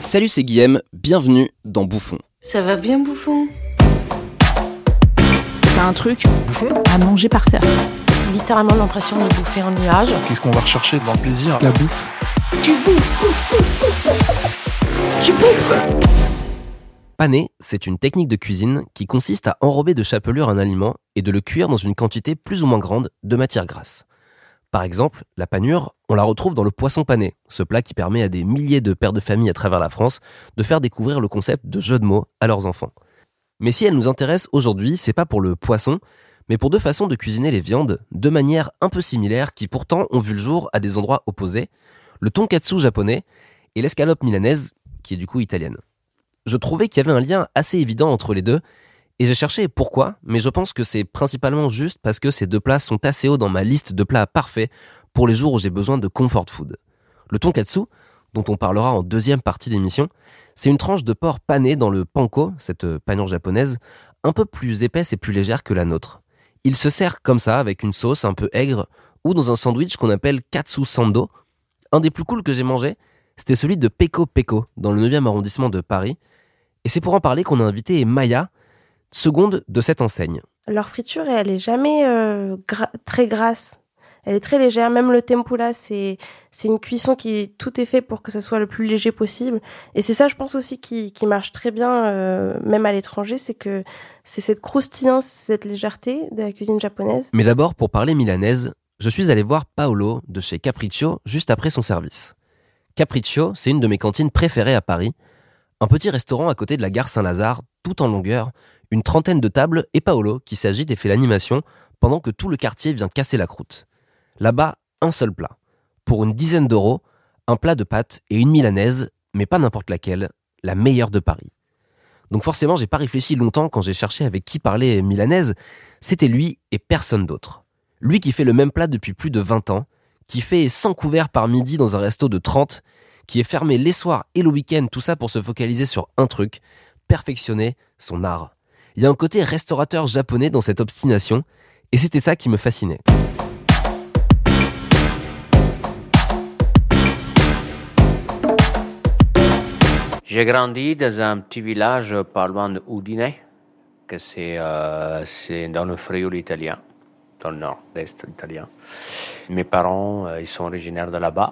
Salut, c'est Guillaume, bienvenue dans Bouffon. Ça va bien, Bouffon? T'as un truc bouffon à manger par terre. Littéralement l'impression de bouffer un nuage. Qu'est-ce qu'on va rechercher dans le plaisir? La bouffe. Tu bouffes. Tu bouffes. Paner, c'est une technique de cuisine qui consiste à enrober de chapelure un aliment et de le cuire dans une quantité plus ou moins grande de matière grasse. Par exemple, la panure, on la retrouve dans le poisson pané, ce plat qui permet à des milliers de pères de famille à travers la France de faire découvrir le concept de jeu de mots à leurs enfants. Mais si elle nous intéresse aujourd'hui, c'est pas pour le poisson, mais pour deux façons de cuisiner les viandes, de manière un peu similaires qui pourtant ont vu le jour à des endroits opposés, le tonkatsu japonais et l'escalope milanaise, qui est du coup italienne. Je trouvais qu'il y avait un lien assez évident entre les deux, et j'ai cherché pourquoi, mais je pense que c'est principalement juste parce que ces deux plats sont assez hauts dans ma liste de plats parfaits pour les jours où j'ai besoin de comfort food. Le tonkatsu, dont on parlera en deuxième partie d'émission, c'est une tranche de porc pané dans le panko, cette panure japonaise, un peu plus épaisse et plus légère que la nôtre. Il se sert comme ça, avec une sauce un peu aigre, ou dans un sandwich qu'on appelle katsu sando. Un des plus cools que j'ai mangé, c'était celui de Peko Peko, dans le 9e arrondissement de Paris. Et c'est pour en parler qu'on a invité Maya, seconde de cette enseigne. Leur friture, elle est jamais très grasse. Elle est très légère. Même le tempura, c'est une cuisson qui tout est fait pour que ça soit le plus léger possible. Et c'est ça, je pense aussi, qui marche très bien, même à l'étranger, c'est que c'est cette croustillance, cette légèreté de la cuisine japonaise. Mais d'abord, pour parler milanaise, je suis allé voir Paolo de chez Capriccio juste après son service. Capriccio, c'est une de mes cantines préférées à Paris. Un petit restaurant à côté de la gare Saint-Lazare, tout en longueur, une trentaine de tables et Paolo qui s'agite et fait l'animation pendant que tout le quartier vient casser la croûte. Là-bas, un seul plat. Pour une dizaine d'euros, un plat de pâtes et une milanaise, mais pas n'importe laquelle, la meilleure de Paris. Donc forcément, j'ai pas réfléchi longtemps quand j'ai cherché avec qui parler milanaise. C'était lui et personne d'autre. Lui qui fait le même plat depuis plus de 20 ans, qui fait 100 couverts par midi dans un resto de 30, qui est fermé les soirs et le week-end, tout ça pour se focaliser sur un truc, perfectionner son art. Il y a un côté restaurateur japonais dans cette obstination, et c'était ça qui me fascinait. J'ai grandi dans un petit village pas loin de Udine, que c'est dans le Friuli italien, dans le nord-est italien. Mes parents, ils sont originaires de là-bas.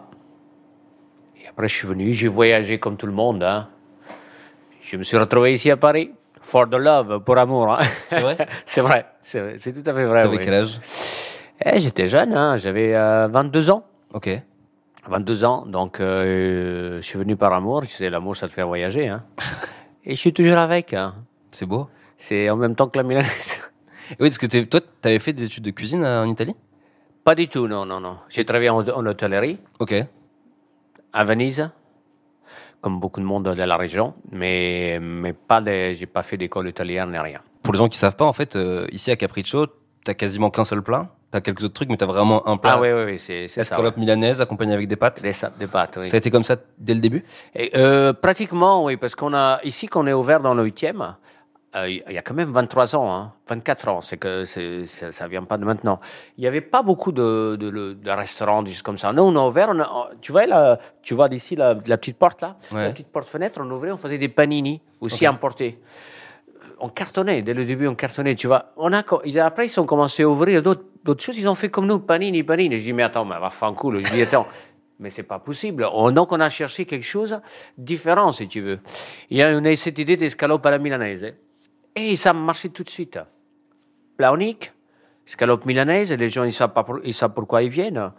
Et après, je suis venu, j'ai voyagé comme tout le monde. Hein. Je me suis retrouvé ici à Paris. For the love, pour amour. Hein. C'est vrai? c'est tout à fait vrai. T'avais quel âge? J'étais jeune, hein, j'avais 22 ans. Ok. 22 ans, donc je suis venu par amour. Tu sais, l'amour, ça te fait voyager. Hein. Et je suis toujours avec. Hein. C'est beau. C'est en même temps que la milanaise. Oui, parce que toi, t'avais fait des études de cuisine en Italie? Pas du tout, non. J'ai travaillé en hôtellerie. Ok. À Venise, comme beaucoup de monde de la région, mais j'ai pas fait d'école hôtelière ni rien. Pour les gens qui savent pas, en fait, ici à Capriccio, t'as quasiment qu'un seul plat. T'as quelques autres trucs, mais t'as vraiment un plat. Ah oui, c'est ça. Escalope milanaise accompagnée avec des pâtes. Des pâtes, oui. Ça a été comme ça dès le début? Et, pratiquement, oui, parce ici qu'on est ouvert dans le 8e, il y a quand même 23 ans, hein, 24 ans, ça vient pas de maintenant. Il y avait pas beaucoup de restaurants, des choses comme ça. Nous, on a ouvert, tu vois d'ici la petite porte là, ouais. La petite porte-fenêtre, on ouvrait, on faisait des panini, aussi importés. On cartonnait, dès le début, tu vois. Après, ils ont commencé à ouvrir d'autres choses, ils ont fait comme nous, panini. Je dis, mais attends, va faire un coup, je dis, attends. Mais c'est pas possible. Donc, on a cherché quelque chose de différent, si tu veux. On a cette idée d'escalope à la milanaise. Et ça a marché tout de suite. Plat unique, escalope milanaise, les gens, ils savent pourquoi ils viennent.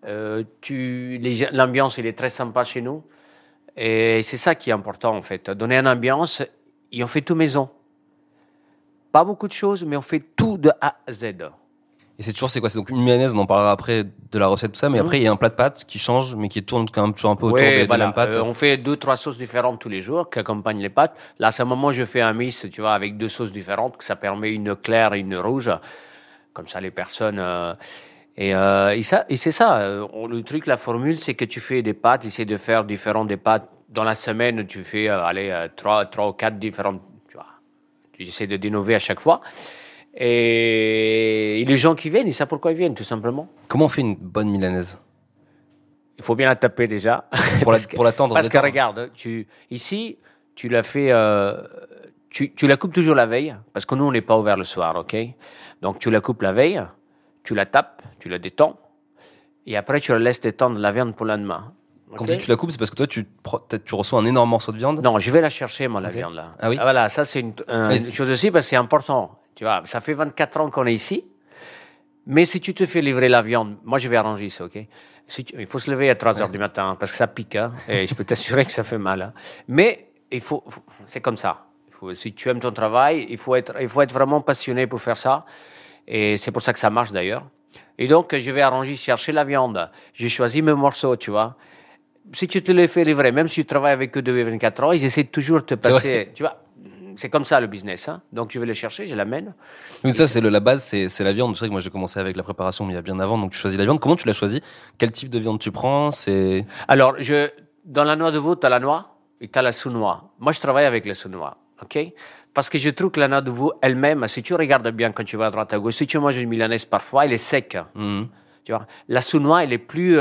L'ambiance, elle est très sympa chez nous. Et c'est ça qui est important, en fait. Donner une ambiance, et on fait tout maison. Pas beaucoup de choses, mais on fait tout de A à Z. Et c'est quoi? C'est donc une milanaise, on en parlera après de la recette, tout ça, mais après, il y a un plat de pâtes qui change, mais qui tourne quand même toujours un peu autour des mêmes pâtes. On fait 2-3 sauces différentes tous les jours qui accompagnent les pâtes. Là, à ce moment, je fais un mix, tu vois, avec 2 sauces différentes, que ça permet une claire et une rouge. Comme ça, les personnes... Et c'est ça. Le truc, la formule, c'est que tu fais des pâtes, essaie de faire différentes des pâtes. Dans la semaine, tu fais 3 ou 4 différentes, tu vois. Tu essaies d'innover à chaque fois. Et les gens qui viennent, ils savent pourquoi ils viennent, tout simplement. Comment on fait une bonne milanaise? Il faut bien la taper déjà. Pour la tendre. Parce que regarde, ici, tu la fais, tu la coupes toujours la veille, parce que nous, on n'est pas ouvert le soir, ok? Donc, tu la coupes la veille, tu la tapes, tu la détends, et après, tu la laisses détendre la viande pour le lendemain. Quand tu la coupes, c'est parce que toi, tu reçois un énorme morceau de viande? Non, je vais la chercher, moi, la viande, là. Ah oui? Voilà, ça, c'est une chose aussi, parce que c'est important. Tu vois, ça fait 24 ans qu'on est ici. Mais si tu te fais livrer la viande, moi, je vais arranger ça, ok? Il faut se lever à 3 heures du matin, parce que ça pique, hein, et je peux t'assurer que ça fait mal, hein. Mais, c'est comme ça. Si tu aimes ton travail, il faut être vraiment passionné pour faire ça. Et c'est pour ça que ça marche, d'ailleurs. Et donc, je vais arranger, chercher la viande. J'ai choisi mes morceaux, tu vois. Si tu te les fais livrer, même si tu travailles avec eux depuis 24 ans, ils essaient toujours de te passer, tu vois. C'est comme ça le business, hein. Donc je vais les chercher, je l'amène. Mais ça, c'est la base, c'est la viande. C'est vrai que moi j'ai commencé avec la préparation, mais il y a bien avant. Donc tu choisis la viande. Comment tu l'as choisie? Quel type de viande tu prends? Alors, dans la noix de veau, tu as la noix et tu as la sous-noix. Moi, je travaille avec la sous-noix, ok? Parce que je trouve que la noix de veau elle-même, si tu regardes bien quand tu vas à droite à gauche, si tu manges une milanaise parfois, elle est sec. Mmh. Tu vois, la sous-noix, elle est plus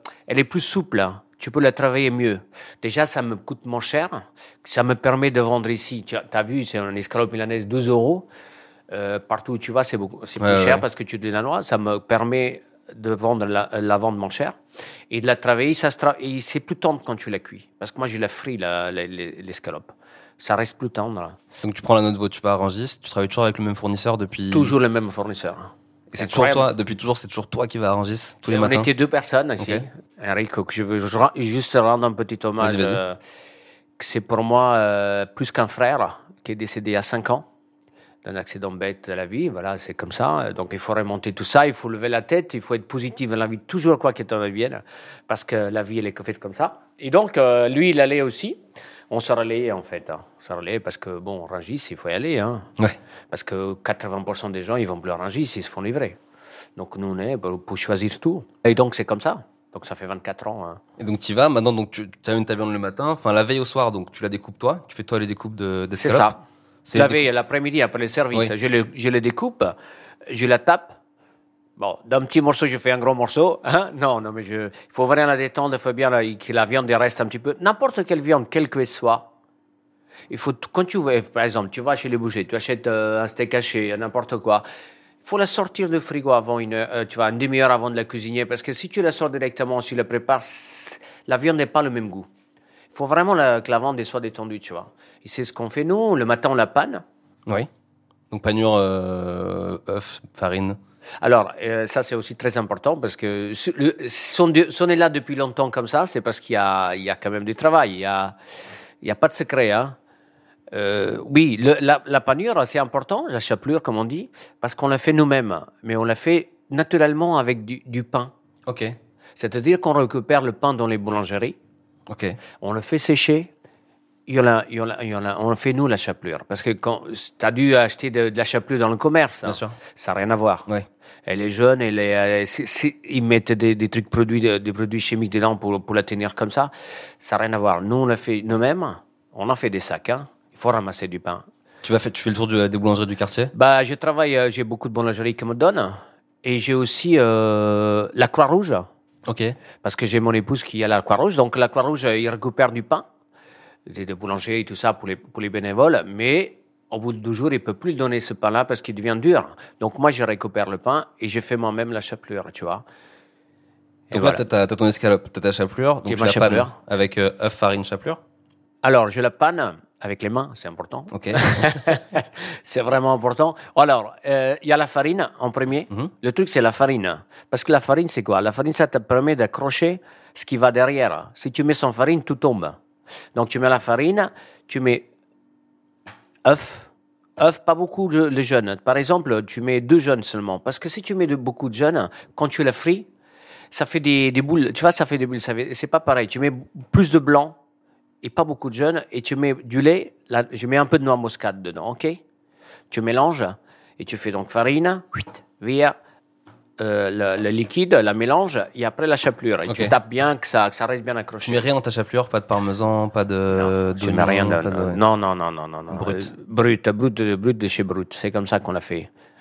souple. Tu peux la travailler mieux. Déjà, ça me coûte moins cher. Ça me permet de vendre ici. Tu as vu, c'est un escalope milanaise 12 €. Partout où tu vas, c'est plus cher parce que tu donnes la noix. Ça me permet de vendre la vendre moins cher. Et de la travailler, et c'est plus tendre quand tu la cuis. Parce que moi, je la fris, l'escalope. Ça reste plus tendre. Donc tu prends la noix de veau, tu vas à Rungis, tu travailles toujours avec le même fournisseur depuis... Toujours le même fournisseur. Et c'est toujours toi, depuis toujours, c'est toujours toi qui vas à Rungis tous les matins? On était 2 personnes ici. Okay. Enrico, que je veux juste rendre un petit hommage. Vas-y. C'est pour moi plus qu'un frère qui est décédé il y a 5 ans d'un accident bête à la vie. Voilà, c'est comme ça. Donc il faut remonter tout ça, il faut lever la tête, il faut être positif dans la vie, toujours quoi qu'il t'en vienne, parce que la vie, elle est faite comme ça. Et donc, lui, il allait aussi. On se relayait, en fait. On se relayait parce que, bon, Rungis, il faut y aller. Hein. Ouais. Parce que 80% des gens, ils vont plus à Rungis, ils se font livrer. Donc, nous, on est pour choisir tout. Et donc, c'est comme ça. Donc, ça fait 24 ans. Hein. Et donc, tu y vas. Maintenant, donc, tu amènes ta viande le matin. Enfin, la veille au soir, donc, tu la découpes toi. Tu fais toi les découpes d'escalope. C'est ça. La veille, l'après-midi, après le service, oui. Je les découpe, je la tape. Bon, d'un petit morceau, je fais un gros morceau. Hein? Non, mais il faut vraiment la détendre, il faut bien que la viande reste un petit peu. N'importe quelle viande, quelle qu'elle soit. Il faut, quand tu vas, par exemple, tu vas chez les bouchers, tu achètes un steak haché, n'importe quoi. Il faut la sortir du frigo avant une demi-heure avant de la cuisiner, parce que si tu la sors directement, si tu la prépares, la viande n'est pas le même goût. Il faut vraiment que la viande soit détendue, tu vois. Et c'est ce qu'on fait nous. Le matin, on la panne. Oui. Donc panure, œuf, farine. Alors, ça, c'est aussi très important parce que si on est là depuis longtemps comme ça, c'est parce qu'il y a quand même du travail. Il y a pas de secret, hein. Oui, la panure, c'est important, la chapelure, comme on dit, parce qu'on la fait nous-mêmes, mais on la fait naturellement avec du pain. Ok. C'est-à-dire qu'on récupère le pain dans les boulangeries. Ok. On le fait sécher. On fait nous la chapelure. Parce que quand tu as dû acheter de la chapelure dans le commerce, bien sûr. Ça n'a rien à voir. Ouais. Elle est jeune, ils mettent des trucs des produits chimiques dedans pour la tenir comme ça. Ça n'a rien à voir. Nous, on l'a fait nous-mêmes. On en fait des sacs. Hein. Il faut ramasser du pain. Tu fais le tour des boulangeries du quartier? Je travaille, j'ai beaucoup de boulangeries qui me donnent. Et j'ai aussi la Croix-Rouge. Ok. Parce que j'ai mon épouse qui est à la Croix-Rouge. Donc la Croix-Rouge, il récupère du pain. Des boulangers et tout ça pour les bénévoles, mais au bout de 12 jours, il ne peut plus donner ce pain-là parce qu'il devient dur. Donc moi, je récupère le pain et je fais moi-même la chapelure, tu vois. Et donc là, tu as ton escalope, tu as ta chapelure, donc tu la pannes avec œuf, farine, chapelure? Alors, je la panne avec les mains, c'est important. Ok. C'est vraiment important. Alors, il y a la farine en premier. Mm-hmm. Le truc, c'est la farine. Parce que la farine, c'est quoi? La farine, ça te permet d'accrocher ce qui va derrière. Si tu mets sans farine, tout tombe. Donc, tu mets la farine, tu mets œuf, pas beaucoup de jeunes. Par exemple, tu mets 2 jeunes seulement. Parce que si tu mets beaucoup de jeunes, quand tu la frites, ça fait des boules. Tu vois, ça fait des boules. C'est pas pareil. Tu mets plus de blanc et pas beaucoup de jeunes. Et tu mets du lait. Là, je mets un peu de noix moscade dedans, ok? Tu mélanges et tu fais donc farine, via le liquide, la mélange, et après la chapelure. Et tu tapes bien, que ça reste bien accroché. Tu mets rien dans ta chapelure, pas de parmesan, pas de... Non, je mets rien. Non. Brut. Brut de chez Brut. C'est comme ça qu'on l'a fait.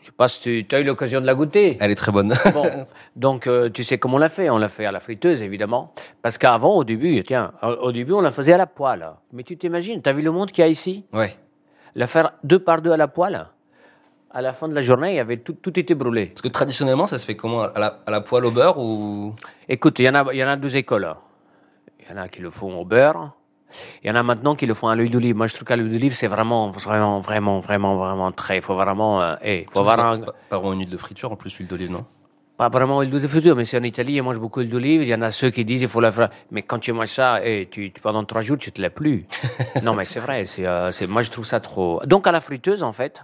Je sais pas si tu as eu l'occasion de la goûter. Elle est très bonne. Bon, donc tu sais comment on l'a fait. On l'a fait à la friteuse, évidemment. Parce qu'avant, au début, on la faisait à la poêle. Mais tu t'imagines, tu as vu le monde qu'il y a ici? Ouais. La faire 2 par 2 à la poêle. À la fin de la journée, il y avait tout était brûlé. Parce que traditionnellement, ça se fait comment? À la poêle au beurre ou? Écoute, il y en a 2 écoles. Il y en a qui le font au beurre. Il y en a maintenant qui le font à l'huile d'olive. Moi, je trouve qu'à l'huile d'olive, c'est vraiment très. Il faut vraiment. Faut avoir C'est pas vraiment une huile de friture en plus, l'huile d'olive, non? pas vraiment huile de friture, mais c'est en Italie, ils mangent beaucoup d'huile d'olive. Il y en a ceux qui disent il faut la faire. Mais quand tu manges ça, pendant 3 jours, tu te l'as plus. Non, mais c'est vrai. Moi, je trouve ça trop. Donc, à la friteuse, en fait,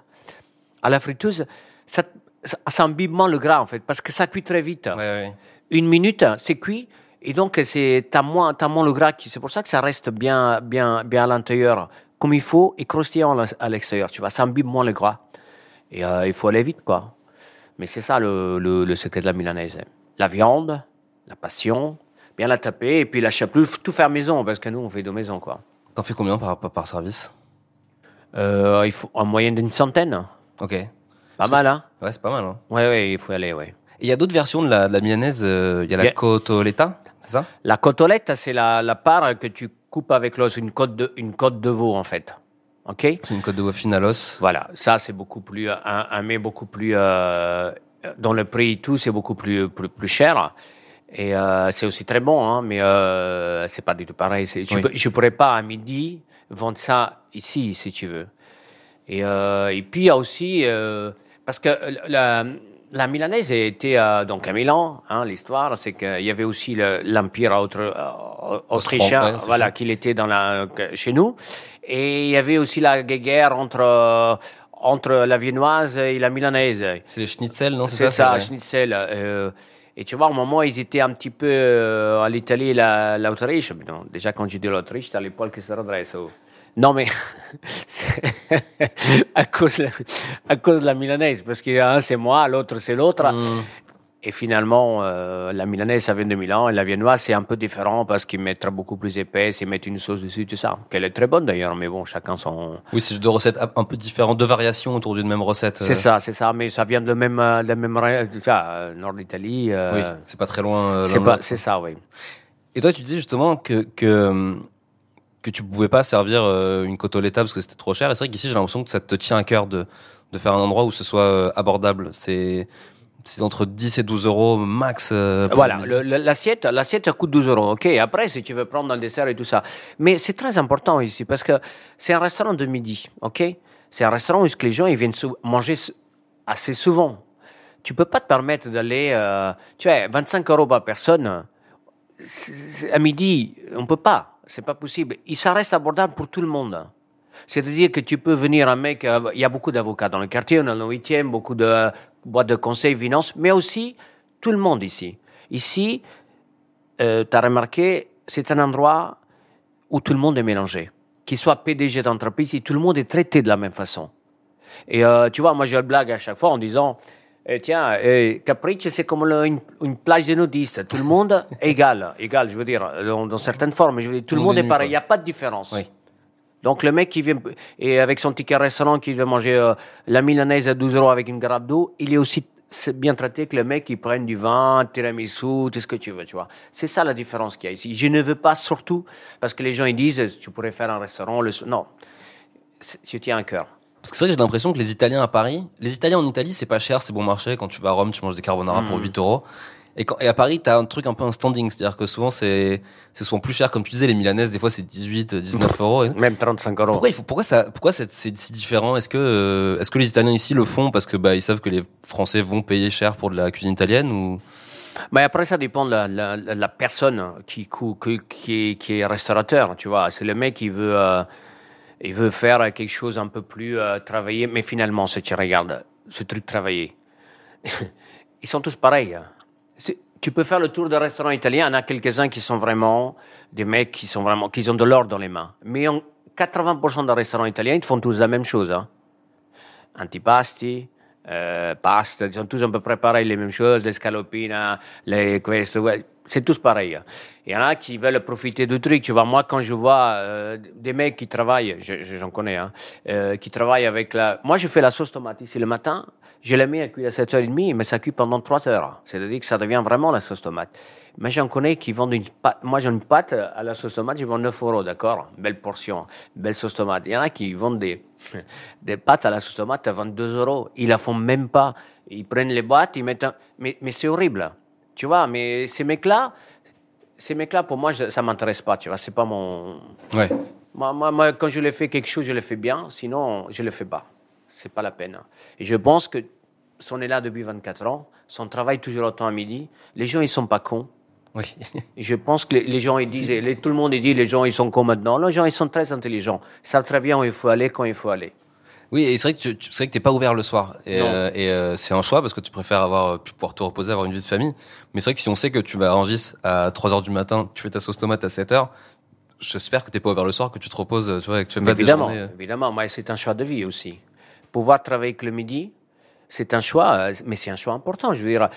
ça imbibement le gras, en fait, parce que ça cuit très vite. Ouais. 1 minute, c'est cuit. Et donc, t'as moins le gras. C'est pour ça que ça reste bien à l'intérieur, comme il faut, et croustillant à l'extérieur. Tu vois, ça imbibe moins le gras. Et il faut aller vite, quoi. Mais c'est ça le secret de la milanaise. La viande, la passion, bien la taper, et puis la chapelure, tout faire maison, parce que nous, on fait de maison, quoi. T'en fais combien par service? Il faut en moyenne d'une centaine. Ok. Pas mal, hein? Ouais, c'est pas mal, hein. Ouais, il faut aller, ouais. Et il y a d'autres versions de la milanaise. Il y a la cotoletta, c'est ça? La côtelette, c'est la part que tu coupes avec l'os, une côte de veau, en fait. Ok? C'est une côte de veau fine à l'os. Voilà, ça c'est beaucoup plus un mets beaucoup plus dans le prix et tout, c'est beaucoup plus cher. Et c'est aussi très bon, hein, mais c'est pas du tout pareil. Je pourrais pas à midi vendre ça ici, si tu veux. Et puis il y a aussi parce que la milanaise était donc à Milan. Hein, l'histoire, c'est qu'il y avait aussi l'empire autrichien, voilà, qu'il était chez nous. Et il y avait aussi la guerre entre la viennoise et la milanaise. C'est les schnitzel, non? C'est ça, schnitzel. Et tu vois, au moment où ils étaient un petit peu à l'Italie et l'Autriche, non, déjà quand je dis l'Autriche, t'as les poils qui se redressent. Oh. Non, mais c'est à cause de la milanaise, parce qu'un c'est moi, l'autre c'est l'autre. Et finalement, la milanaise, ça vient de Milan, et la viennoise, c'est un peu différent parce qu'ils mettent beaucoup plus épaisse, ils mettent une sauce dessus, tout ça. Qu'elle est très bonne d'ailleurs, mais bon, chacun son... Oui, c'est 2 recettes un peu différentes, 2 variations autour d'une même recette. C'est ça, mais ça vient de même nord d'Italie. Oui, c'est pas très loin. C'est ça, oui. Et toi, tu disais justement que tu pouvais pas servir une cotoletta parce que c'était trop cher. Et c'est vrai qu'ici, j'ai l'impression que ça te tient à cœur de faire un endroit où ce soit abordable. C'est entre 10 et 12 euros max. Voilà, l'assiette coûte 12 euros. Ok, après, si tu veux prendre un dessert et tout ça. Mais c'est très important ici parce que c'est un restaurant de midi. Ok, c'est un restaurant où les gens ils viennent manger assez souvent. Tu peux pas te permettre d'aller. Tu vois, 25 euros par personne. À midi, on peut pas. C'est pas possible. Ça reste abordable pour tout le monde. C'est-à-dire que tu peux venir un mec, il y a beaucoup d'avocats dans le quartier, on est dans le 8e, beaucoup de boîtes de conseil, finances, mais aussi tout le monde ici. Ici, tu as remarqué, c'est un endroit où tout le monde est mélangé. Qu'il soit PDG d'entreprise, et tout le monde est traité de la même façon. Et tu vois, moi je blague à chaque fois en disant, tiens, Capriccio c'est comme une plage de nudistes, tout le monde est égal, je veux dire, dans certaines formes, je veux dire, tout le monde est pareil, il n'y a pas de différence. Oui. Donc le mec qui vient et avec son ticket restaurant qui veut manger la milanaise à 12 euros avec une grappe d'eau, il est aussi bien traité que le mec qui prenne du vin, tiramisu, tout ce que tu veux, tu vois. C'est ça la différence qu'il y a ici. Je ne veux pas surtout parce que les gens ils disent tu pourrais faire un restaurant non. Je tiens à cœur. Parce que c'est vrai que j'ai l'impression que les Italiens en Italie c'est pas cher, c'est bon marché. Quand tu vas à Rome, tu manges des carbonara pour 8 euros. Et à Paris, t'as un truc un peu un standing, c'est-à-dire que souvent c'est souvent plus cher, comme tu disais, les milanaises, des fois c'est 18, 19 euros. Même 35 euros. Pourquoi c'est si différent? Est-ce que les Italiens ici le font parce que ils savent que les Français vont payer cher pour de la cuisine italienne ou? Mais après ça dépend de la personne qui est restaurateur, tu vois. C'est le mec qui veut faire quelque chose un peu plus travaillé, mais finalement, si tu regardes ce truc travaillé, ils sont tous pareils. Tu peux faire le tour d'un restaurant italien, il y en a quelques-uns qui sont vraiment des mecs qui ont de l'or dans les mains. Mais 80% des restaurants italiens, ils font tous la même chose. Hein. Antipasti, pasta, ils sont tous à peu près pareils, les mêmes choses, les scaloppines, questo. C'est tous pareil. Il y en a qui veulent profiter du truc. Tu vois, moi, quand je vois des mecs qui travaillent, j'en connais, qui travaillent avec la... Moi, je fais la sauce tomate ici le matin. Je la mets à cuire à 7h30, mais ça cuit pendant 3 heures. C'est-à-dire que ça devient vraiment la sauce tomate. Mais j'en connais qui vendent une pâte. Moi, j'ai une pâte à la sauce tomate, je vends 9 €, d'accord? Belle portion, belle sauce tomate. Il y en a qui vendent des pâtes à la sauce tomate à 22 €. Ils la font même pas. Ils prennent les boîtes, ils mettent mais c'est horrible. Tu vois, mais ces mecs-là, pour moi, ça m'intéresse pas, tu vois, c'est pas mon... Ouais. Moi, quand je le fais quelque chose, je le fais bien, sinon, je le fais pas. C'est pas la peine. Et je pense que si on est là depuis 24 ans, si on travaille toujours autant à midi, les gens, ils sont pas cons. Oui. Et je pense que les gens, ils disent, tout le monde, il dit, les gens, ils sont cons maintenant. Les gens, ils sont très intelligents. Ils savent très bien où il faut aller, quand il faut aller. Oui, et c'est vrai que t'es pas ouvert le soir. Et c'est un choix parce que tu préfères pouvoir te reposer, avoir une vie de famille. Mais c'est vrai que si on sait que tu vas à Rungis à 3h du matin, tu fais ta sauce tomate à 7h, j'espère que t'es pas ouvert le soir, que tu te reposes, tu vois, et que tu fais pas des journées. Évidemment, mais c'est un choix de vie aussi. Pouvoir travailler que le midi, c'est un choix, mais c'est un choix important. Je veux dire,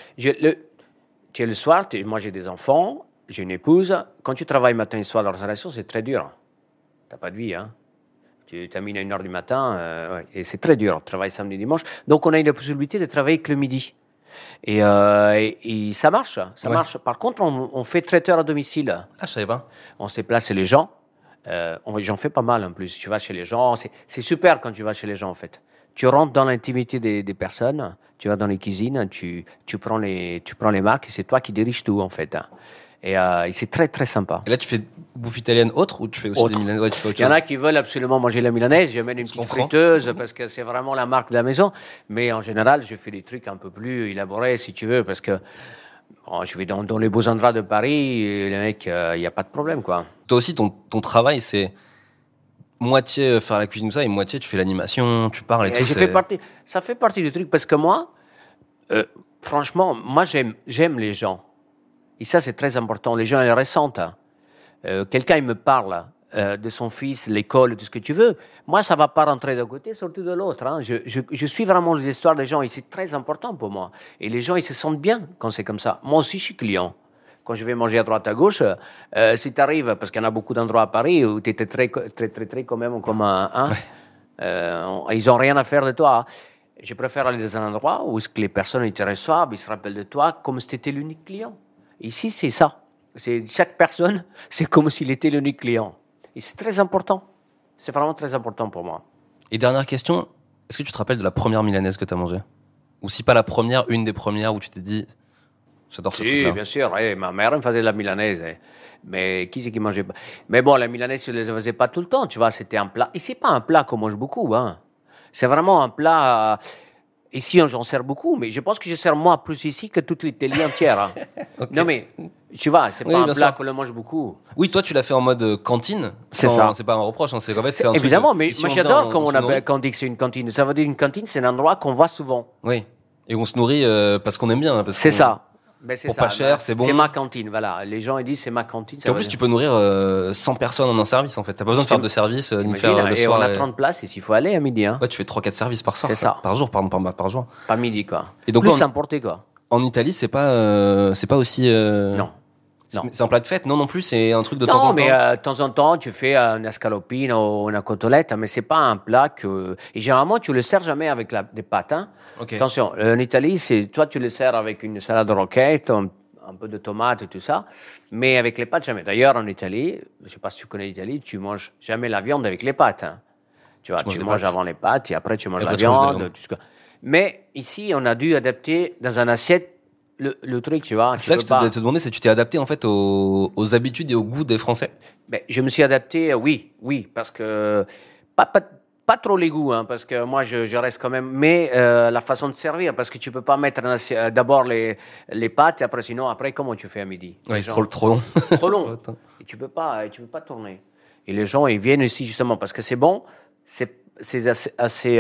tu es le soir, moi j'ai des enfants, j'ai une épouse. Quand tu travailles matin et soir dans la restauration, c'est très dur. T'as pas de vie, hein. Tu termines à 1h du matin, et c'est très dur, on travaille samedi, dimanche. Donc, on a une possibilité de travailler que le midi. Et ça marche, ça marche. Par contre, on fait traiteur à domicile. Ah, je savais pas. On se déplace chez les gens. J'en fais pas mal, en plus. Tu vas chez les gens. C'est super quand tu vas chez les gens, en fait. Tu rentres dans l'intimité des personnes. Tu vas dans les cuisines. Tu prends les marques et c'est toi qui diriges tout, en fait. Et c'est très, très sympa. Et là, tu fais bouffe italienne autre ou tu fais aussi des milanaises? Ouais, tu fais autre chose. Il y en a qui veulent absolument manger la milanaise. J'amène une petite friteuse parce que c'est vraiment la marque de la maison. Mais en général, je fais des trucs un peu plus élaborés, si tu veux, parce que je vais dans les beaux endroits de Paris, et les mecs, il n'y a pas de problème, quoi. Toi aussi, ton travail, c'est moitié faire la cuisine, tout ça, et moitié tu fais l'animation, tu parles et tout. Ça fait partie du truc parce que moi, franchement, moi, j'aime les gens. Et ça, c'est très important. Les gens, ils ressentent. Quelqu'un, il me parle de son fils, l'école, tout ce que tu veux. Moi, ça va pas rentrer d'un côté, surtout de l'autre. Hein. Je suis vraiment les histoires des gens et c'est très important pour moi. Et les gens, ils se sentent bien quand c'est comme ça. Moi aussi, je suis client. Quand je vais manger à droite, à gauche, si tu arrives, parce qu'il y en a beaucoup d'endroits à Paris où tu étais très, très, très, très quand même comme un... ils ont rien à faire de toi. Je préfère aller dans un endroit où les personnes ils te reçoivent, ils se rappellent de toi comme si tu étais l'unique client. Ici, c'est ça. Chaque personne, c'est comme s'il était l'unique client. Et c'est très important. C'est vraiment très important pour moi. Et dernière question, est-ce que tu te rappelles de la première milanaise que tu as mangée? Ou si pas la première, une des premières où tu t'es dit, j'adore ce truc-là. Oui, bien sûr. Ma mère me faisait de la milanaise. Mais qui c'est qui mangeait pas? Mais bon, la milanaise, je ne les faisais pas tout le temps. Tu vois, c'était un plat. Et c'est pas un plat qu'on mange beaucoup. Hein. C'est vraiment un plat... Ici, j'en sers beaucoup, mais je pense que je sers moi plus ici que toute l'Italie entière. Hein. Okay. Non, mais tu vois, c'est pas un plat qu'on le mange beaucoup. Oui, toi, tu l'as fait en mode cantine. C'est ça. C'est pas un reproche. Hein, c'est, en fait, c'est un évidemment, truc mais moi j'adore quand on dit que c'est une cantine. Ça veut dire une cantine, c'est un endroit qu'on voit souvent. Oui. Et on se nourrit parce qu'on aime bien. Hein, c'est ça. Ben pour pas cher, c'est bon. C'est ma cantine, voilà. Les gens ils disent c'est ma cantine. Et en plus, tu peux nourrir 100 personnes en un service, en fait. T'as pas besoin de faire de service, ni faire le soir. Et on a 30 places, et s'il faut aller à midi. Hein. Ouais, tu fais 3-4 services par soir. C'est ça. Par jour, pardon, par jour. Par midi, quoi. Et donc, plus importé, quoi. En Italie, c'est pas aussi. Non. C'est un plat de fête, non plus, c'est un truc de temps en temps. Non, mais de temps en temps, tu fais une escalopine ou une côtelette, mais c'est pas un plat que. Et généralement, tu le sers jamais avec des pâtes. Hein. Okay. Attention, en Italie, toi, tu le sers avec une salade roquette, un peu de tomates et tout ça, mais avec les pâtes, jamais. D'ailleurs, en Italie, je sais pas si tu connais l'Italie, tu manges jamais la viande avec les pâtes. Hein. Tu vois, tu manges avant les pâtes et après tu manges la viande. Mais ici, on a dû adapter dans un assiette le truc, tu vois. C'est ça que je voulais te demander, c'est que tu t'es adapté en fait aux habitudes et aux goûts des Français. Ben, je me suis adapté, oui, parce que pas trop les goûts, hein, parce que moi je reste quand même, mais la façon de servir, parce que tu peux pas mettre d'abord les pâtes et après comment tu fais à midi? Ouais, c'est trop long. Trop long. Et tu peux pas tourner. Et les gens ils viennent ici justement parce que c'est bon, c'est assez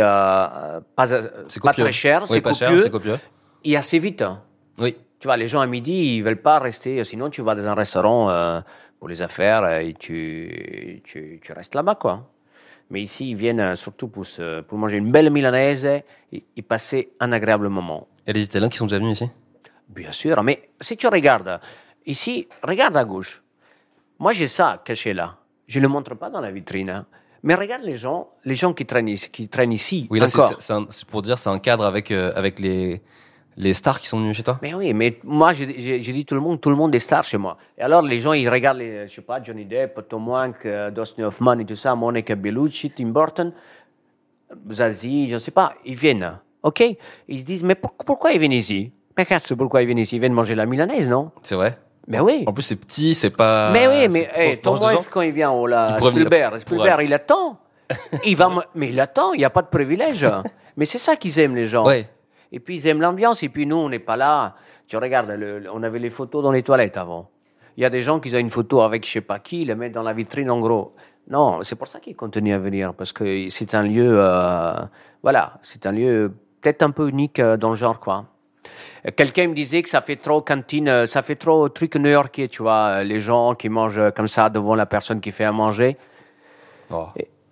pas très cher, oui, c'est copieux et assez vite. Hein. Oui. Tu vois, les gens à midi, ils veulent pas rester, sinon tu vas dans un restaurant pour les affaires et tu restes là-bas, quoi. Mais ici, ils viennent surtout pour manger une belle milanaise et passer un agréable moment. Et les Italiens qui sont déjà venus ici? Bien sûr, mais si tu regardes, Ici, regarde à gauche. Moi, j'ai ça caché là. Je ne le montre pas dans la vitrine. Hein. Mais regarde les gens qui traînent ici. Oui, là, encore. c'est pour dire, c'est un cadre avec les stars qui sont venus chez toi. Mais oui, mais moi, j'ai dit tout le monde est star chez moi. Et alors, les gens, ils regardent, je sais pas, Johnny Depp, Tom Hanks, Dustin Hoffman et tout ça, Monica Bellucci, Tim Burton, Zazie, je ne sais pas, ils viennent, ok? Ils se disent, mais pourquoi ils viennent ici? Regarde, pourquoi ils viennent ici? Ils viennent manger la milanaise, non? C'est vrai. Mais oui. En plus, c'est petit, c'est pas. Mais oui, mais Tom Hanks, quand il vient, Spielberg, il attend. Mais il attend, il n'y a pas de privilège. Mais c'est ça qu'ils aiment, les gens. Ouais. Et puis, ils aiment l'ambiance. Et puis, nous, on n'est pas là. Tu regardes, on avait les photos dans les toilettes avant. Il y a des gens qui ont une photo avec je sais pas qui, ils les mettent dans la vitrine, en gros. Non, c'est pour ça qu'ils continuent à venir. Parce que c'est un lieu, c'est un lieu peut-être un peu unique dans le genre, quoi. Quelqu'un me disait que ça fait trop cantine, ça fait trop truc new-yorkais, tu vois, les gens qui mangent comme ça devant la personne qui fait à manger. Oh.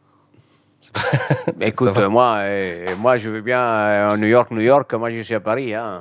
Écoute, moi, je veux bien en New York, moi je suis à Paris. Hein.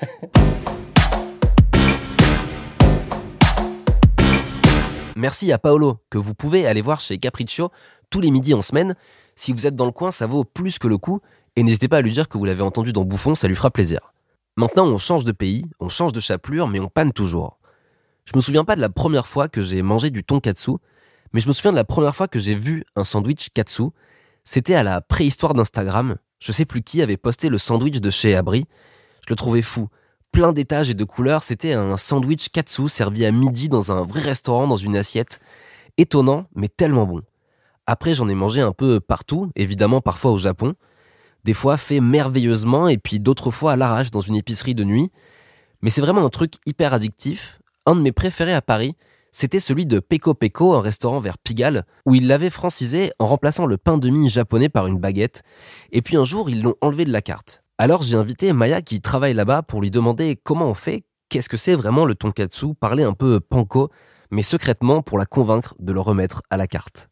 Merci à Paolo, que vous pouvez aller voir chez Capriccio tous les midis en semaine. Si vous êtes dans le coin, ça vaut plus que le coup. Et n'hésitez pas à lui dire que vous l'avez entendu dans Bouffon, ça lui fera plaisir. Maintenant, on change de pays, on change de chapelure, mais on panne toujours. Je me souviens pas de la première fois que j'ai mangé du tonkatsu, mais je me souviens de la première fois que j'ai vu un sandwich katsu. C'était à la préhistoire d'Instagram. Je sais plus qui avait posté le sandwich de chez Abri. Je le trouvais fou. Plein d'étages et de couleurs, c'était un sandwich katsu servi à midi dans un vrai restaurant dans une assiette. Étonnant, mais tellement bon. Après, j'en ai mangé un peu partout, évidemment parfois au Japon. Des fois fait merveilleusement et puis d'autres fois à l'arrache dans une épicerie de nuit. Mais c'est vraiment un truc hyper addictif. Un de mes préférés à Paris, c'était celui de Peko Peko, un restaurant vers Pigalle, où ils l'avaient francisé en remplaçant le pain de mie japonais par une baguette. Et puis un jour, ils l'ont enlevé de la carte. Alors j'ai invité Maya qui travaille là-bas pour lui demander comment on fait, qu'est-ce que c'est vraiment le tonkatsu, parler un peu panko, mais secrètement pour la convaincre de le remettre à la carte.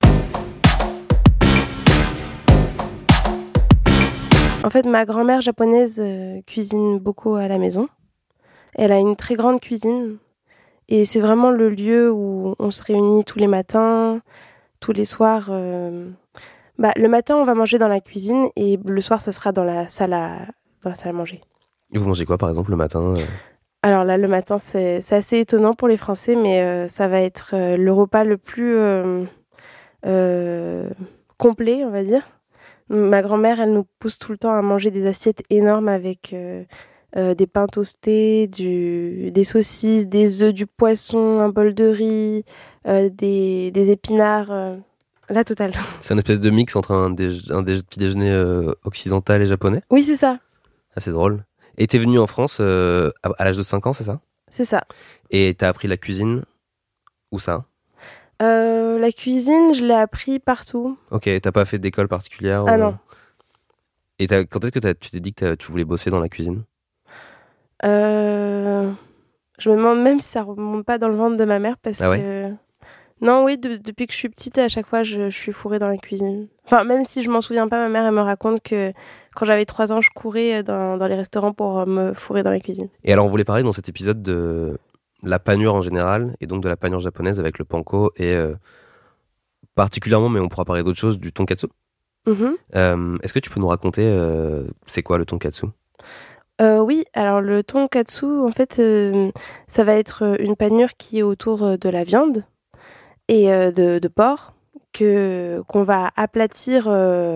En fait, ma grand-mère japonaise cuisine beaucoup à la maison. Elle a une très grande cuisine. Et c'est vraiment le lieu où on se réunit tous les matins, tous les soirs. Le matin, on va manger dans la cuisine et le soir, ça sera dans la salle à manger. Et vous mangez quoi, par exemple, le matin Alors là, le matin, c'est assez étonnant pour les Français, mais ça va être le repas le plus complet, on va dire. Ma grand-mère, elle nous pousse tout le temps à manger des assiettes énormes avec des pains toastés, des saucisses, des œufs, du poisson, un bol de riz, des épinards, la totale. C'est une espèce de mix entre un petit déjeuner occidental et japonais ? Oui, c'est ça. Ah, c'est drôle. Et t'es venu en France à l'âge de 5 ans, c'est ça ? C'est ça. Et t'as appris la cuisine où ça ? La cuisine, je l'ai appris partout. Ok, t'as pas fait d'école particulière ? Ah non. Et quand est-ce que tu t'es dit que tu voulais bosser dans la cuisine ? Je me demande même si ça remonte pas dans le ventre de ma mère parce que... Non, oui, depuis que je suis petite, à chaque fois, je suis fourrée dans la cuisine. Enfin, même si je m'en souviens pas, ma mère, elle me raconte que quand j'avais 3 ans, je courais dans les restaurants pour me fourrer dans la cuisine. Et alors, on voulait parler dans cet épisode de la panure en général, et donc de la panure japonaise avec le panko, et particulièrement, mais on pourra parler d'autres choses, du tonkatsu. Mm-hmm. Est-ce que tu peux nous raconter c'est quoi le tonkatsu ? Oui, alors le tonkatsu, en fait, ça va être une panure qui est autour de la viande et de porc qu'on va aplatir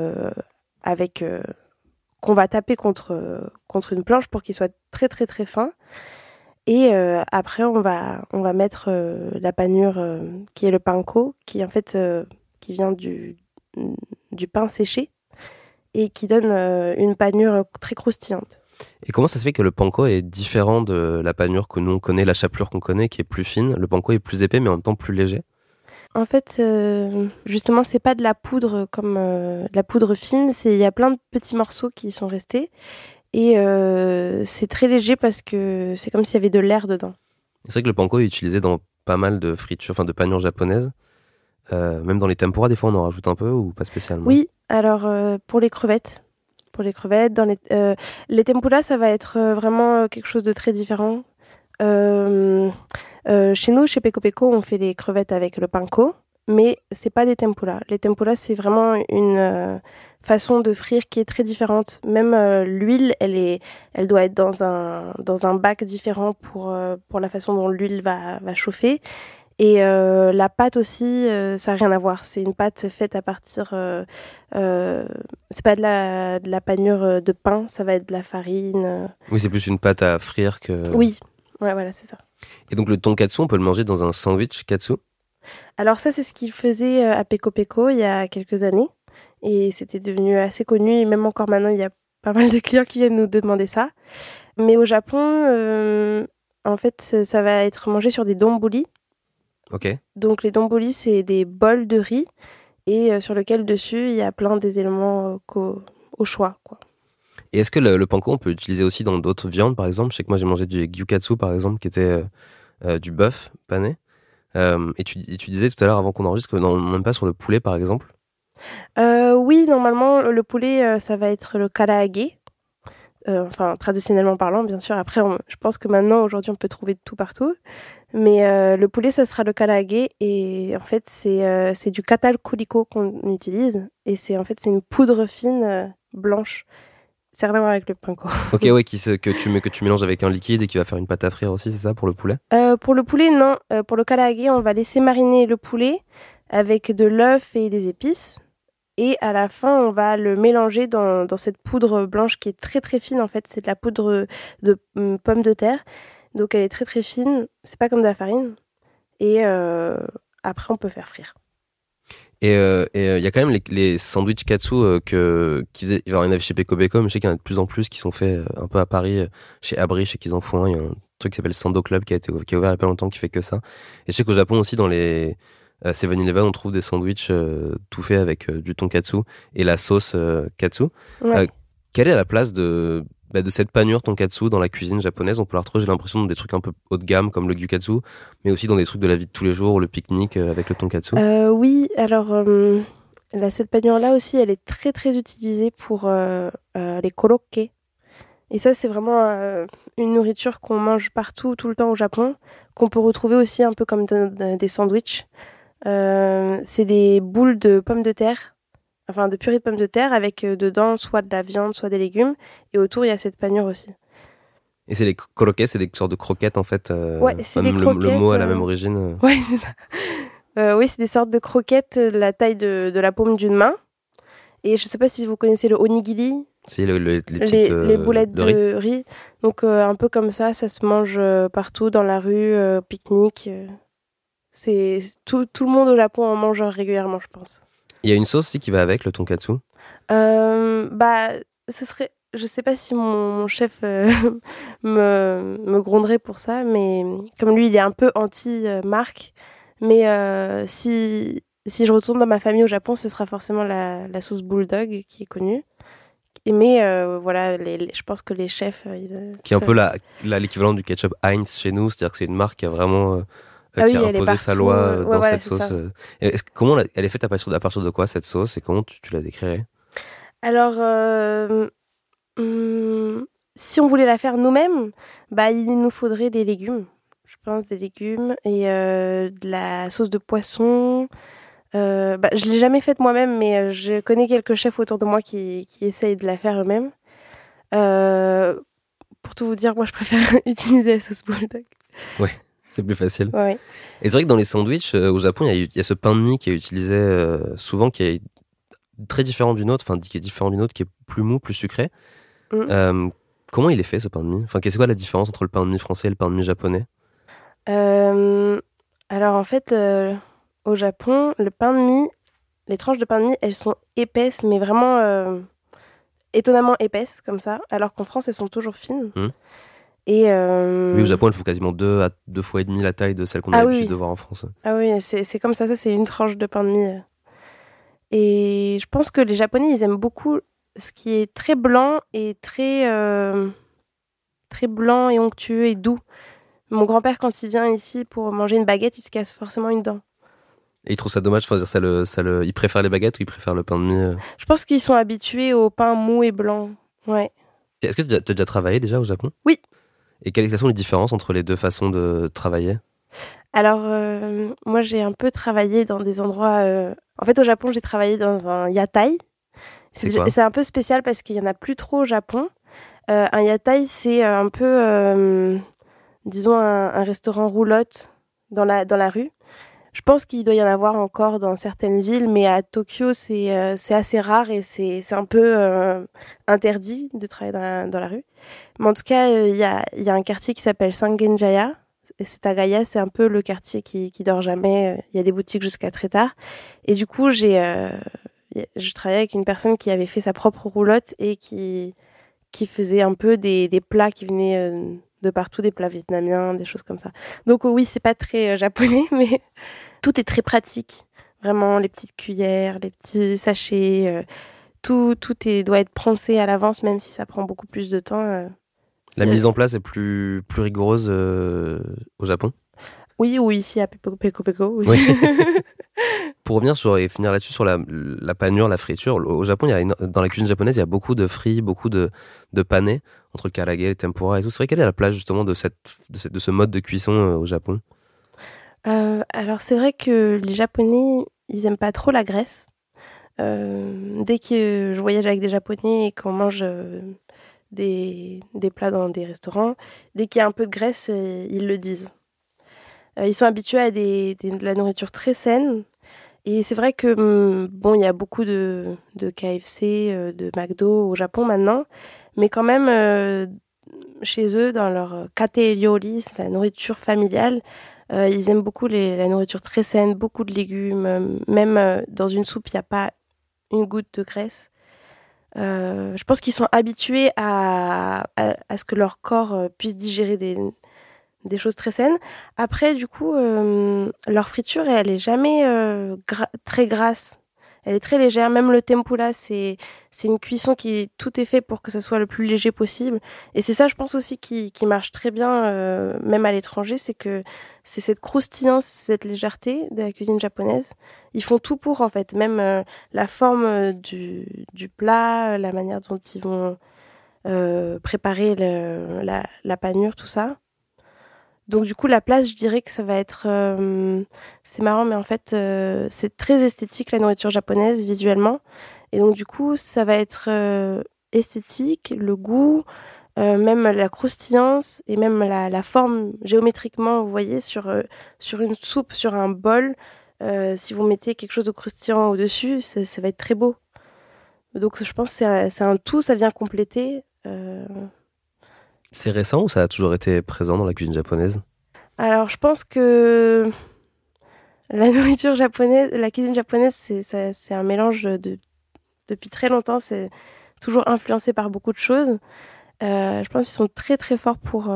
qu'on va taper contre une planche pour qu'il soit très très très fin. Et après, on va mettre la panure qui est le panko, qui en fait qui vient du pain séché et qui donne une panure très croustillante. Et comment ça se fait que le panko est différent de la panure que nous on connaît, la chapelure qu'on connaît, qui est plus fine ? Le panko est plus épais, mais en même temps plus léger. En fait, justement, c'est pas de la poudre comme de la poudre fine. Il y a plein de petits morceaux qui sont restés. Et c'est très léger parce que c'est comme s'il y avait de l'air dedans. C'est vrai que le panko est utilisé dans pas mal de fritures, enfin de panures japonaises. Même dans les tempura, des fois, on en rajoute un peu ou pas spécialement ? Oui, alors pour les crevettes, dans les tempura, ça va être vraiment quelque chose de très différent. Chez nous, chez Peko Peko, on fait les crevettes avec le panko, mais c'est pas des tempura. Les tempura, c'est vraiment une façon de frire qui est très différente. Même l'huile, elle doit être dans un bac différent pour la façon dont l'huile va chauffer. Et la pâte aussi, ça n'a rien à voir. C'est une pâte faite à partir... c'est pas de la panure de pain, ça va être de la farine. Oui, c'est plus une pâte à frire que... Oui, ouais, voilà, c'est ça. Et donc le tonkatsu, on peut le manger dans un sandwich katsu? Alors ça, c'est ce qu'ils faisaient à Peko Peko il y a quelques années. Et c'était devenu assez connu. Et même encore maintenant, il y a pas mal de clients qui viennent nous demander ça. Mais au Japon, en fait, ça va être mangé sur des donburi. Ok. Donc les donburi, c'est des bols de riz et sur lequel dessus il y a plein des éléments au choix, quoi. Et est-ce que le panko on peut l'utiliser aussi dans d'autres viandes, par exemple? Je sais que moi j'ai mangé du gyukatsu par exemple, qui était du bœuf pané. Et tu disais tout à l'heure avant qu'on enregistre que non, même pas sur le poulet par exemple. Oui, normalement le poulet ça va être le karaage. Enfin traditionnellement parlant, bien sûr. Après, je pense que maintenant aujourd'hui on peut trouver de tout partout. Mais le poulet, ça sera le karaage et en fait c'est du katal kuriko qu'on utilise et c'est une poudre fine blanche. Ça n'a rien à voir avec le panko. Ok, ouais, que tu mélanges avec un liquide et qui va faire une pâte à frire aussi, c'est ça pour le poulet? Pour le poulet, non. Pour le karaage, on va laisser mariner le poulet avec de l'œuf et des épices. Et à la fin, on va le mélanger dans cette poudre blanche qui est très très fine. En fait, c'est de la poudre de pommes de terre. Donc elle est très très fine, c'est pas comme de la farine. Et après on peut faire frire. Et il y a quand même les sandwichs katsu qui faisaient, il y en avait chez Peko Peko, mais je sais qu'il y en a de plus en plus qui sont faits un peu à Paris, chez Abri, je sais qu'ils en font un. Il y a un truc qui s'appelle Sando Club qui est ouvert il y a pas longtemps, qui fait que ça. Et je sais qu'au Japon aussi, dans les 7-Eleven, on trouve des sandwichs tout faits avec du tonkatsu et la sauce katsu. Ouais. Quelle est la place de cette panure tonkatsu dans la cuisine japonaise? On peut la retrouver, j'ai l'impression, dans des trucs un peu haut de gamme comme le gyukatsu, mais aussi dans des trucs de la vie de tous les jours, le pique-nique avec le tonkatsu. Oui, alors cette panure-là aussi, elle est très très utilisée pour les korokke. Et ça, c'est vraiment une nourriture qu'on mange partout, tout le temps au Japon, qu'on peut retrouver aussi un peu comme des sandwichs. C'est des boules de pommes de terre, enfin de purée de pommes de terre avec dedans soit de la viande, soit des légumes. Et autour, il y a cette panure aussi. Et c'est les korokke, c'est des sortes de croquettes en fait. Ouais, c'est des croquettes. Le mot a la même origine. Ouais, c'est ça. Oui, c'est des sortes de croquettes de la taille de la paume d'une main. Et je ne sais pas si vous connaissez le onigiri. C'est les boulettes de riz. Donc un peu comme ça se mange partout dans la rue, pique-nique. Tout le monde au Japon en mange régulièrement, je pense. Il y a une sauce aussi qui va avec le tonkatsu. Ce serait, je sais pas si mon chef me gronderait pour ça, mais comme lui il est un peu anti-marque, mais si je retourne dans ma famille au Japon, ce sera forcément la sauce bulldog qui est connue. Mais voilà, je pense que les chefs... qui est un peu l'équivalent du ketchup Heinz chez nous, c'est-à-dire que c'est une marque qui a vraiment... qui a imposé sa loi dans cette sauce. Comment elle est faite à partir de quoi cette sauce et comment tu la décrirais? Alors, si on voulait la faire nous-mêmes, il nous faudrait des légumes. Je pense des légumes et de la sauce de poisson. Je l'ai jamais faite moi-même, mais je connais quelques chefs autour de moi qui essayent de la faire eux-mêmes. Pour tout vous dire, moi je préfère utiliser la sauce bulldog. Ouais. C'est plus facile. Ouais. Et c'est vrai que dans les sandwichs, au Japon, il y a ce pain de mie qui est utilisé souvent, qui est très différent d'une autre, qui est plus mou, plus sucré. Comment il est fait, ce pain de mie? Enfin, c'est quoi la différence entre le pain de mie français et le pain de mie japonais? Alors, en fait, au Japon, le pain de mie, les tranches de pain de mie, elles sont épaisses, mais vraiment étonnamment épaisses, comme ça, alors qu'en France, elles sont toujours fines. Et oui, au Japon, elles font quasiment 2 à 2 fois et demi la taille de celle qu'on a l'habitude de voir en France. Ah oui, c'est comme ça, c'est une tranche de pain de mie. Et je pense que les Japonais, ils aiment beaucoup ce qui est très blanc et très blanc et onctueux et doux. Mon grand-père, quand il vient ici pour manger une baguette, il se casse forcément une dent. Et il trouve ça dommage, il préfère les baguettes ou il préfère le pain de mie? Je pense qu'ils sont habitués au pain mou et blanc. Ouais. Est-ce que tu as déjà travaillé déjà au Japon? Oui. Et quelles sont les différences entre les deux façons de travailler? Alors, moi, j'ai un peu travaillé dans des endroits... En fait, au Japon, j'ai travaillé dans un yatai. C'est un peu spécial parce qu'il n'y en a plus trop au Japon. Un yatai, c'est un peu, disons, un restaurant roulotte dans la rue. Je pense qu'il doit y en avoir encore dans certaines villes, mais à Tokyo, c'est assez rare et c'est un peu interdit de travailler dans la rue. Mais en tout cas, il y a un quartier qui s'appelle Sangenjaya. Et Setagaya, c'est un peu le quartier qui dort jamais. Il y a des boutiques jusqu'à très tard. Et du coup, je travaillais avec une personne qui avait fait sa propre roulotte et qui faisait un peu des plats qui venaient de partout, des plats vietnamiens, des choses comme ça. Donc oui, c'est pas très japonais, mais tout est très pratique. Vraiment, les petites cuillères, les petits sachets, tout doit être pensé à l'avance, même si ça prend beaucoup plus de temps. La mise en place est plus rigoureuse au Japon? Oui, ou ici à Peko aussi. Oui. Pour revenir et finir là-dessus sur la panure, la friture, au Japon, dans la cuisine japonaise, il y a beaucoup de frits, beaucoup de panais, entre le karage, le tempura et tout. C'est vrai, quelle est la place justement de ce mode de cuisson au Japon? Alors c'est vrai que les Japonais, ils aiment pas trop la graisse. Dès que je voyage avec des Japonais et qu'on mange des plats dans des restaurants, dès qu'il y a un peu de graisse, ils le disent. Ils sont habitués à de la nourriture très saine. Et c'est vrai que, bon, il y a beaucoup de KFC, de McDo au Japon maintenant. Mais quand même, chez eux, dans leur kate ryori, c'est la nourriture familiale, ils aiment beaucoup la nourriture très saine, beaucoup de légumes. Même dans une soupe, il n'y a pas une goutte de graisse. Je pense qu'ils sont habitués à ce que leur corps puisse digérer des choses très saines. Après, du coup, leur friture, elle est jamais très grasse. Elle est très légère. Même le tempura, c'est une cuisson tout est fait pour que ça soit le plus léger possible. Et c'est ça, je pense aussi, qui marche très bien, même à l'étranger, c'est que c'est cette croustillance, cette légèreté de la cuisine japonaise. Ils font tout pour, en fait. Même la forme du plat, la manière dont ils vont préparer la panure, tout ça. Donc du coup, la place, je dirais que ça va être... c'est marrant, mais en fait, c'est très esthétique, la nourriture japonaise, visuellement. Et donc du coup, ça va être esthétique, le goût, même la croustillance et même la forme géométriquement, vous voyez, sur une soupe, sur un bol. Si vous mettez quelque chose de croustillant au-dessus, ça va être très beau. Donc je pense que c'est un tout, ça vient compléter... C'est récent ou ça a toujours été présent dans la cuisine japonaise? Alors, je pense que la nourriture japonaise, la cuisine japonaise, c'est un mélange depuis très longtemps. C'est toujours influencé par beaucoup de choses. Je pense qu'ils sont très très forts pour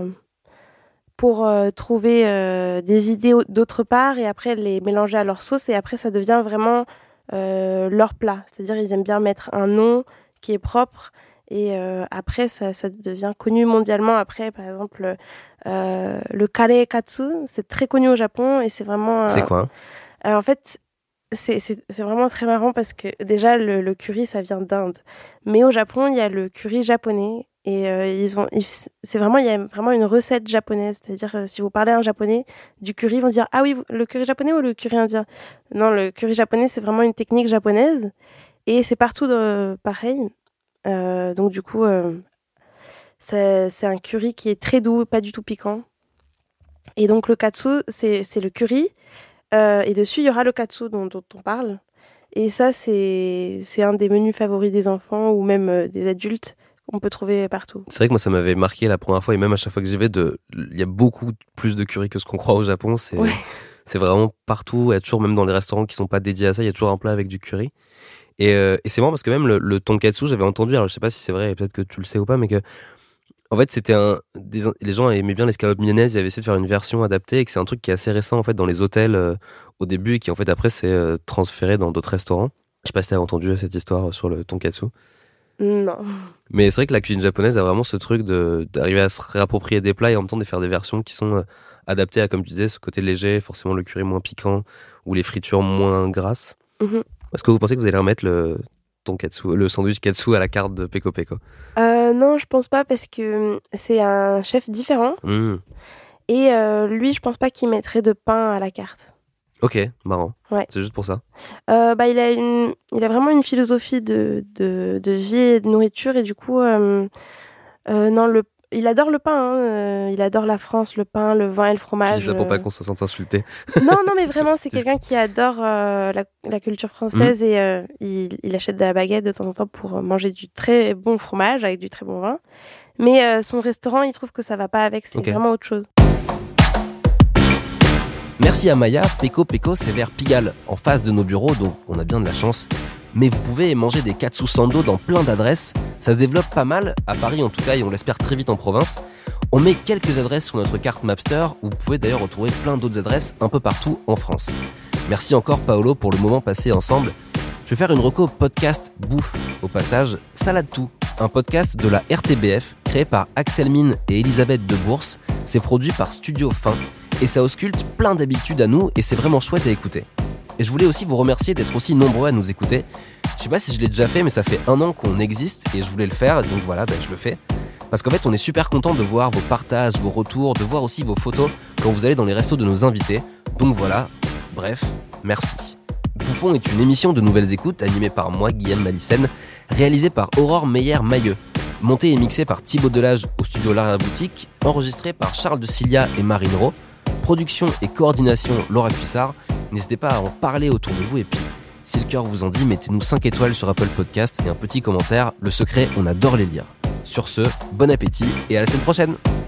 trouver des idées d'autre part et après les mélanger à leur sauce et après ça devient vraiment leur plat. C'est-à-dire ils aiment bien mettre un nom qui est propre. Et après, ça devient connu mondialement. Après, par exemple, le kare katsu, c'est très connu au Japon et c'est vraiment... C'est quoi? En fait, c'est vraiment très marrant parce que déjà, le curry, ça vient d'Inde. Mais au Japon, il y a le curry japonais et il y a vraiment une recette japonaise. C'est-à-dire, si vous parlez à un japonais du curry, ils vont dire « Ah oui, le curry japonais ou le curry indien ?» Non, le curry japonais, c'est vraiment une technique japonaise et c'est partout pareil. Donc du coup, c'est un curry qui est très doux, pas du tout piquant. Et donc le katsu, c'est le curry. Et dessus, il y aura le katsu dont on parle. Et ça, c'est un des menus favoris des enfants ou même des adultes. On peut trouver partout. C'est vrai que moi, ça m'avait marqué la première fois. Et même à chaque fois que j'y vais, il y a beaucoup plus de curry que ce qu'on croit au Japon. C'est vraiment partout. Il y a toujours, même dans les restaurants qui sont pas dédiés à ça, il y a toujours un plat avec du curry. Et c'est marrant parce que même le tonkatsu, j'avais entendu, alors je sais pas si c'est vrai, et peut-être que tu le sais ou pas, mais que en fait c'était les gens aimaient bien l'escalope milannaise, ils avaient essayé de faire une version adaptée et que c'est un truc qui est assez récent en fait dans les hôtels au début et qui en fait après s'est transféré dans d'autres restaurants. Je sais pas si t'as entendu cette histoire sur le tonkatsu. Non. Mais c'est vrai que la cuisine japonaise a vraiment ce truc d'arriver à se réapproprier des plats et en même temps de faire des versions qui sont adaptées à, comme tu disais, ce côté léger, forcément le curry moins piquant ou les fritures moins grasses. Mm-hmm. Est-ce que vous pensez que vous allez remettre le sandwich katsu à la carte de Peko? Non, je pense pas parce que c'est un chef différent. Et lui, je pense pas qu'il mettrait de pain à la carte. Ok, marrant. Ouais. C'est juste pour ça. Il a vraiment une philosophie de vie et de nourriture, et du coup, il adore le pain. Il adore la France, le pain, le vin et le fromage. Je dis ça pour pas qu'on se sente insulté. Non, mais vraiment, c'est quelqu'un qui adore la culture française, et il achète de la baguette de temps en temps pour manger du très bon fromage avec du très bon vin. Mais son restaurant, il trouve que ça va pas avec, c'est vraiment autre chose. Merci à Maya. Peko, c'est vers Pigalle, en face de nos bureaux, donc on a bien de la chance. Mais vous pouvez manger des katsu sando dans plein d'adresses. Ça se développe pas mal, à Paris en tout cas, et on l'espère très vite en province. On met quelques adresses sur notre carte Mapster, où vous pouvez d'ailleurs retrouver plein d'autres adresses un peu partout en France. Merci encore Paolo pour le moment passé ensemble. Je vais faire une reco podcast bouffe au passage, Salade Tout, un podcast de la RTBF créé par Axel Mine et Elisabeth Debourse. C'est produit par Studio Fin et ça ausculte plein d'habitudes à nous et c'est vraiment chouette à écouter. Et je voulais aussi vous remercier d'être aussi nombreux à nous écouter. Je sais pas si je l'ai déjà fait, mais ça fait 1 an qu'on existe et je voulais le faire, donc voilà, je le fais. Parce qu'en fait, on est super content de voir vos partages, vos retours, de voir aussi vos photos quand vous allez dans les restos de nos invités. Donc voilà, bref, merci. Bouffon est une émission de nouvelles écoutes animée par moi, Guillaume Malicène, réalisée par Aurore Meyer-Mailleux, montée et mixée par Thibaut Delage au studio L'Arrière-Boutique, enregistrée par Charles de Cilia et Marine Rowe, production et coordination Laura Cuissard. N'hésitez pas à en parler autour de vous et puis, si le cœur vous en dit, mettez-nous 5 étoiles sur Apple Podcast et un petit commentaire. Le secret, on adore les lire. Sur ce, bon appétit et à la semaine prochaine.